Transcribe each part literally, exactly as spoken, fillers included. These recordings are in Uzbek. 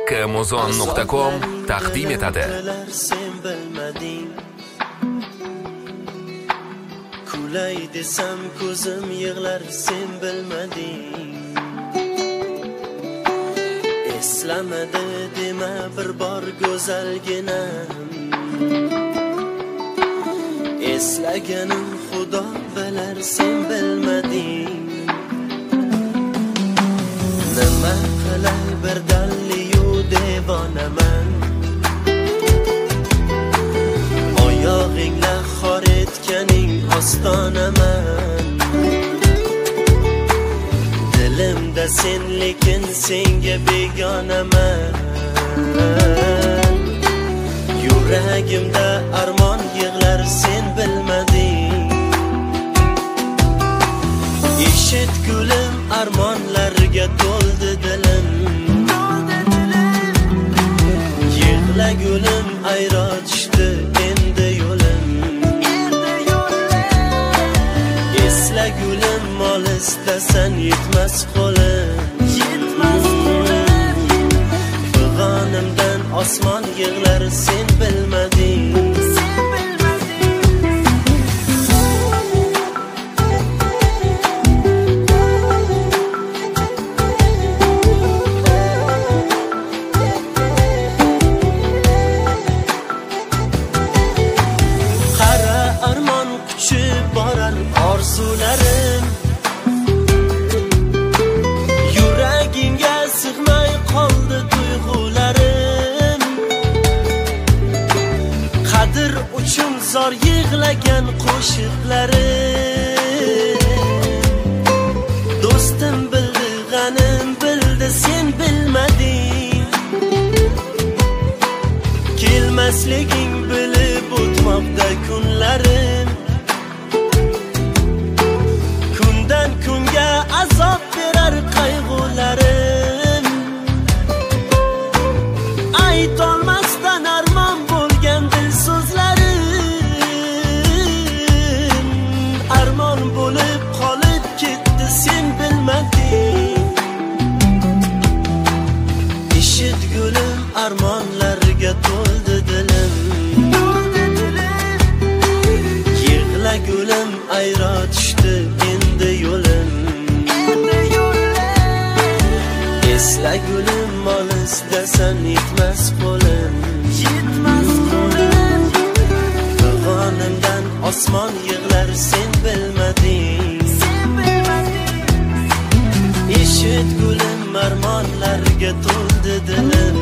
Makka'muzon nuqta com taqdim etadi. Sen bilmading. Kulay desam ko'zim yig'lar sen bilmading. Eslamadi dema bir bor go'zalgina. Eslaganim Xudo bilar sen bilmading. Nima qilay bir dalliyu devonaman. Oyog'ingla xor etganing ostonaman. Dilimda sen lekin senga begonaman. Yuragimda armon yig'lar sen bilmading. Eshit gulim armonlarga to'ldi dilim. Yig'la gulim ayro tushdi endi yo'lim. Esla gulim mol istasan yetmas qo'lim. Fig'onimdan osmon yig'lar sen bilmading. Orzularim yuragingga sig'may qoldi tuyg'ularim. Qadr uchun zor yig'lagan qo'shiqlarim. Do'stim bildi, g'anim bildi, sen bilmading. Kelmasliging bilib o'tmoqda kunlarim. Kunga azob berar qayg'ularim. Aytolmasdan armon bo'lgan dil so'zlarim. Armon bo'lib qolib ketdi sen bilmading. Eshit gulim armonlarga to'ldi dilim. Yig'la gulim ayro tushdi endi yo'lim. Esla gulim mol istasan yetmas qo'lim. Fig'onimdan osmon yig'lar sen bilmading. Eshit gulim armonlarga to'ldi dilim.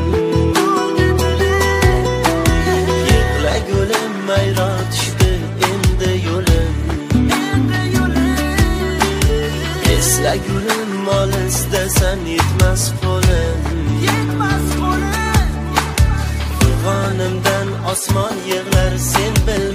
Yig'la gulim ayro tushdi endi yo'lim. Esla gulim mol istasan yetmas qo'lim. Fig'onimdan osmon yig'lar sen bil